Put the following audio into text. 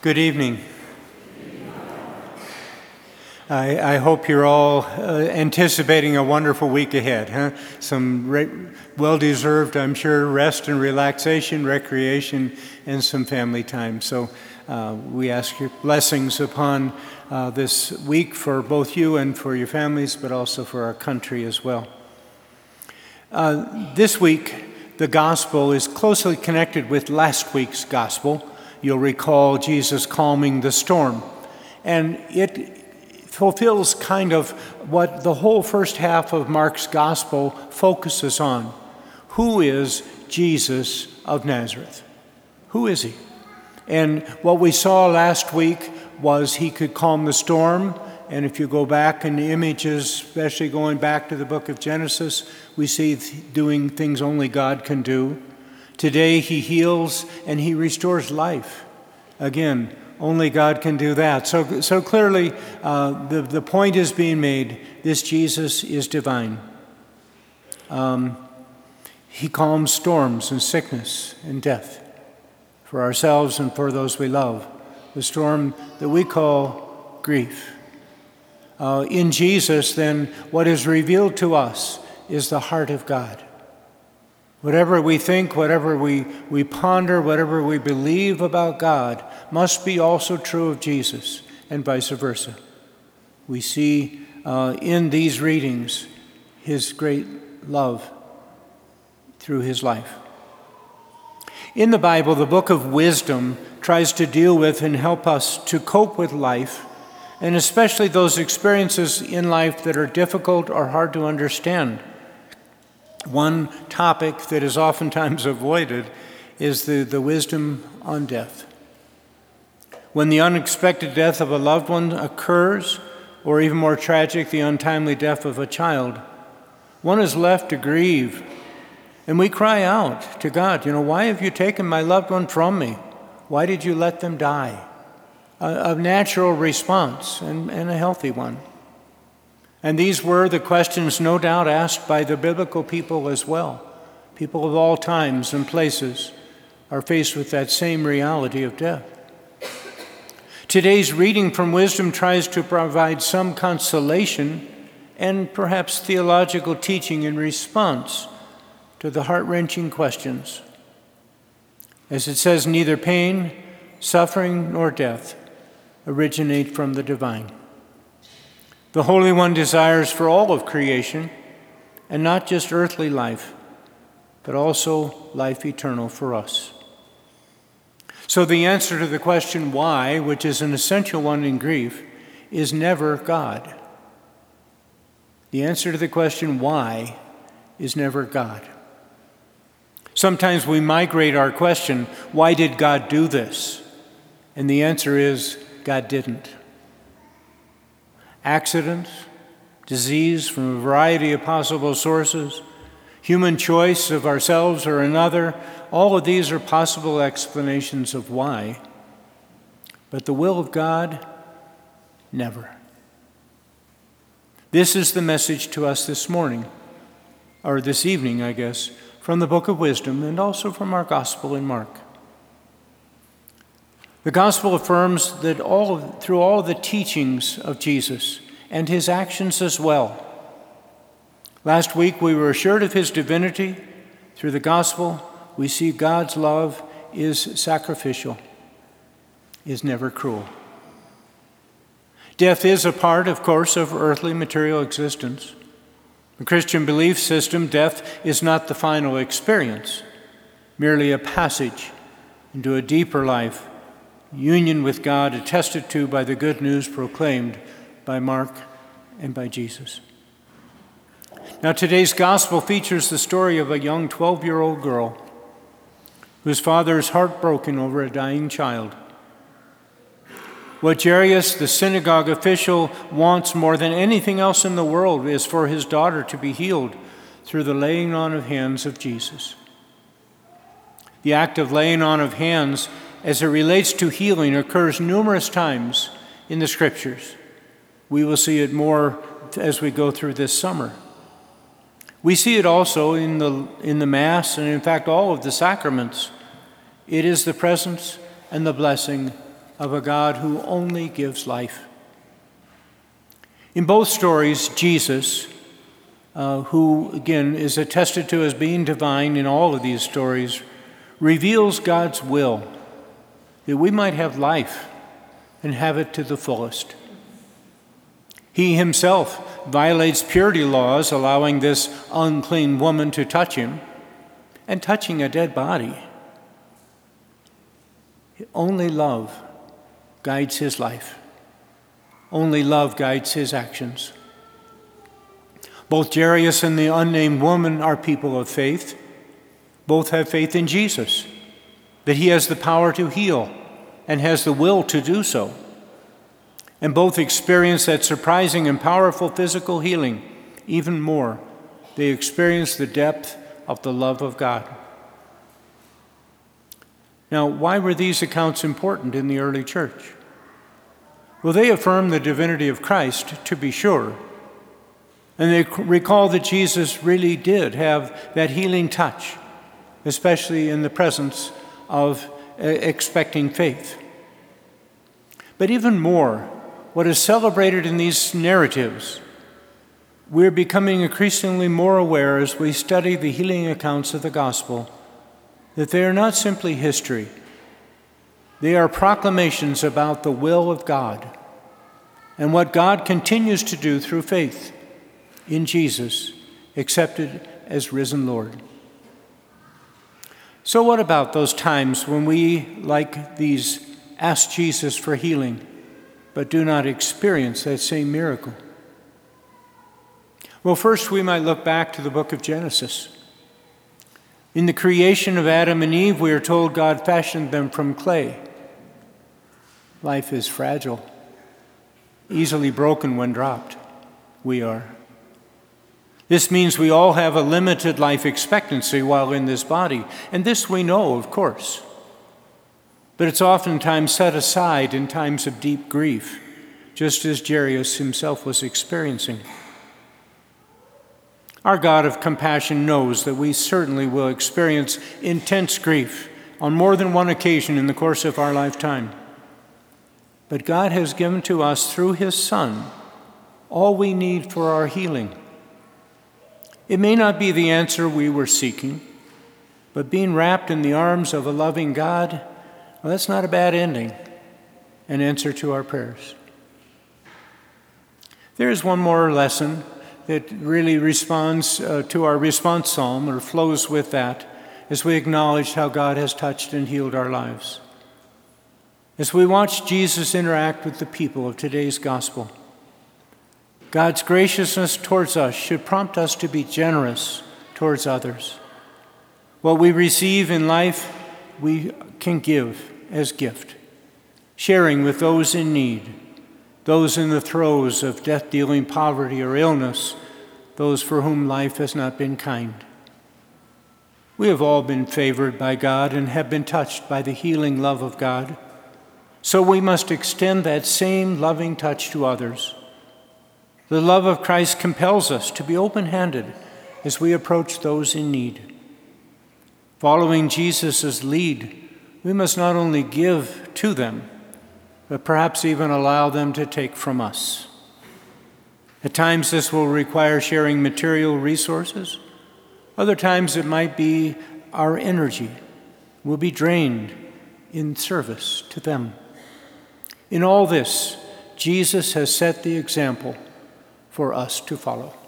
Good evening. I hope you're all anticipating a wonderful week ahead, huh? Some well-deserved, I'm sure, rest and relaxation, recreation, and some family time. So we ask your blessings upon this week for both you and for your families, but also for our country as well. This week, the gospel is closely connected with last week's gospel. You'll recall Jesus calming the storm. And it fulfills kind of what the whole first half of Mark's gospel focuses on. Who is Jesus of Nazareth? Who is he? And what we saw last week was he could calm the storm. And if you go back in the images, especially going back to the book of Genesis, we see doing things only God can do. Today he heals and he restores life. Again, only God can do that. So clearly the point is being made, this Jesus is divine. He calms storms and sickness and death for ourselves and for those we love. The storm that we call grief. In Jesus, then, what is revealed to us is the heart of God. Whatever we think, whatever we ponder, whatever we believe about God must be also true of Jesus and vice versa. We see in these readings his great love through his life. In the Bible, the book of wisdom tries to deal with and help us to cope with life, and especially those experiences in life that are difficult or hard to understand. One topic that is oftentimes avoided is the wisdom on death. When the unexpected death of a loved one occurs, or even more tragic, the untimely death of a child, one is left to grieve. And we cry out to God, why have you taken my loved one from me? Why did you let them die? A natural response and a healthy one. And these were the questions no doubt asked by the biblical people as well. People of all times and places are faced with that same reality of death. Today's reading from wisdom tries to provide some consolation and perhaps theological teaching in response to the heart-wrenching questions. As it says, neither pain, suffering, nor death originate from the divine. The Holy One desires for all of creation, and not just earthly life, but also life eternal for us. So the answer to the question why, which is an essential one in grief, is never God. The answer to the question why is never God. Sometimes we migrate our question, why did God do this? And the answer is, God didn't. Accidents, disease from a variety of possible sources, human choice of ourselves or another, all of these are possible explanations of why. But the will of God, never. This is the message to us this morning, or this evening, I guess, from the Book of Wisdom and also from our Gospel in Mark. The Gospel affirms that through all the teachings of Jesus and his actions as well. Last week we were assured of his divinity. Through the Gospel, we see God's love is sacrificial, is never cruel. Death is a part, of course, of earthly material existence. The Christian belief system, death is not the final experience, merely a passage into a deeper life, union with God attested to by the good news proclaimed by Mark and by Jesus. Now today's gospel features the story of a young 12-year-old girl whose father is heartbroken over a dying child. What Jairus, the synagogue official, wants more than anything else in the world is for his daughter to be healed through the laying on of hands of Jesus. The act of laying on of hands as it relates to healing occurs numerous times in the Scriptures. We will see it more as we go through this summer. We see it also in the Mass and in fact all of the sacraments. It is the presence and the blessing of a God who only gives life. In both stories, Jesus, who again is attested to as being divine in all of these stories, reveals God's will that we might have life and have it to the fullest. He himself violates purity laws, allowing this unclean woman to touch him and touching a dead body. Only love guides his life. Only love guides his actions. Both Jairus and the unnamed woman are people of faith. Both have faith in Jesus, that he has the power to heal and has the will to do so. And both experience that surprising and powerful physical healing. Even more, they experience the depth of the love of God. Now, why were these accounts important in the early church? Well, they affirm the divinity of Christ, to be sure. And they recall that Jesus really did have that healing touch, especially in the presence of expecting faith. But even more, what is celebrated in these narratives, we're becoming increasingly more aware as we study the healing accounts of the gospel that they are not simply history. They are proclamations about the will of God and what God continues to do through faith in Jesus, accepted as risen Lord. So what about those times when we, like these, ask Jesus for healing, but do not experience that same miracle? Well, first we might look back to the book of Genesis. In the creation of Adam and Eve, we are told God fashioned them from clay. Life is fragile, easily broken when dropped. We are. This means we all have a limited life expectancy while in this body, and this we know, of course. But it's oftentimes set aside in times of deep grief, just as Jairus himself was experiencing. Our God of compassion knows that we certainly will experience intense grief on more than one occasion in the course of our lifetime. But God has given to us through his Son all we need for our healing. It may not be the answer we were seeking, but being wrapped in the arms of a loving God, well, that's not a bad ending, an answer to our prayers. There is one more lesson that really responds to our response psalm, or flows with that, as we acknowledge how God has touched and healed our lives. As we watch Jesus interact with the people of today's gospel, God's graciousness towards us should prompt us to be generous towards others. What we receive in life, we can give as gift, sharing with those in need, those in the throes of death-dealing poverty or illness, those for whom life has not been kind. We have all been favored by God and have been touched by the healing love of God. So we must extend that same loving touch to others. The love of Christ compels us to be open-handed as we approach those in need. Following Jesus' lead, we must not only give to them, but perhaps even allow them to take from us. At times this will require sharing material resources. Other times it might be our energy will be drained in service to them. In all this, Jesus has set the example for us to follow.